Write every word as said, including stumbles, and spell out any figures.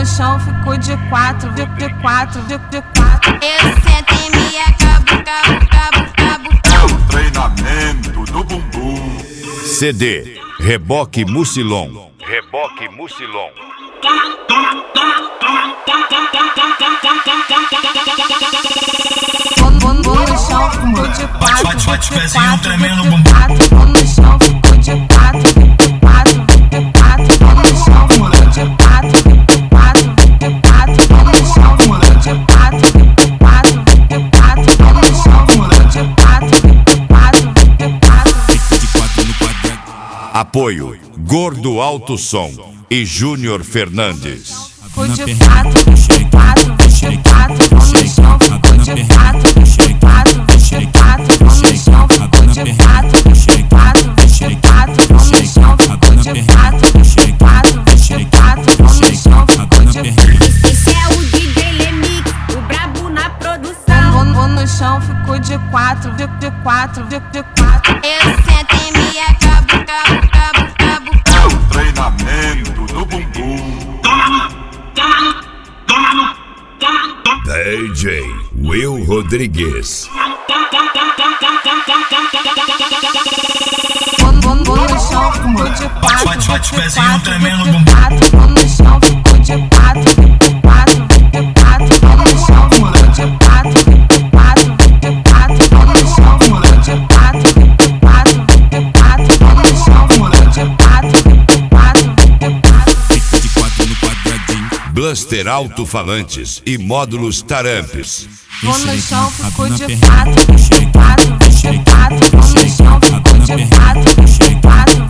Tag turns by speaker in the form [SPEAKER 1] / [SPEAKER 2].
[SPEAKER 1] no chão, ficou de quatro, de, de quatro, de, de quatro.
[SPEAKER 2] Eu sento e me acabo, cabo, cabo, cabo.
[SPEAKER 3] É o treinamento do bumbum.
[SPEAKER 4] C D Reboque Mucilon. Reboque Mucilon.
[SPEAKER 1] Vou no chão, ficou de quatro,
[SPEAKER 5] Bate, bate,
[SPEAKER 1] de
[SPEAKER 5] pezinho
[SPEAKER 1] quatro,
[SPEAKER 5] tremendo
[SPEAKER 1] de
[SPEAKER 5] bumbum.
[SPEAKER 1] quatro. Vou no chão, ficou de quatro, de quatro, de quatro. Vou no chão, ficou de quatro, de quatro, de quatro. Vou no chão, ficou de quatro, de quatro, de quatro. Vou no chão, ficou de quatro, de quatro, de quatro.
[SPEAKER 5] De quatro no quadrado.
[SPEAKER 4] Apoio Gordo Alto Som e Júnior Fernandes.
[SPEAKER 1] Ficou de quatro, de quatro, de quatro. Vou no chão, ficou de quatro, de quatro, de quatro. Vou no chão, ficou de quatro, de quatro, de quatro. Vou no chão, ficou de quatro, de quatro, de quatro. Vou no chão, ficou de quatro.
[SPEAKER 2] Esse é o D J Lemix, o brabo na produção.
[SPEAKER 1] Vou, vou no chão, ficou de quatro, de, de quatro, de, de quatro.
[SPEAKER 2] Eu sento e me acabo, cabo, cabo, cabo.
[SPEAKER 3] É o treinamento do bumbum.
[SPEAKER 4] D J Will Rodrigues.
[SPEAKER 1] Vou, vou, vou no chão, ficou de quatro,
[SPEAKER 5] Bate, bate,
[SPEAKER 1] de
[SPEAKER 5] pezinho
[SPEAKER 1] quatro,
[SPEAKER 5] tremendo
[SPEAKER 1] de
[SPEAKER 5] bumbum.
[SPEAKER 1] quatro. Vou no chão, ficou de quatro, de quatro, de quatro. Vou no chão, ficou de quatro, de quatro, de quatro. Vou no chão, ficou de quatro, de quatro, de quatro. Vou no chão, ficou de quatro, de quatro, de quatro.
[SPEAKER 5] De quatro no quadradinho.
[SPEAKER 4] Bluster Alto-Falantes e Módulos Taramps.
[SPEAKER 1] Vou no chão, ficou de quatro, de quatro, de quatro. Vou no chão, ficou de quatro, de quatro.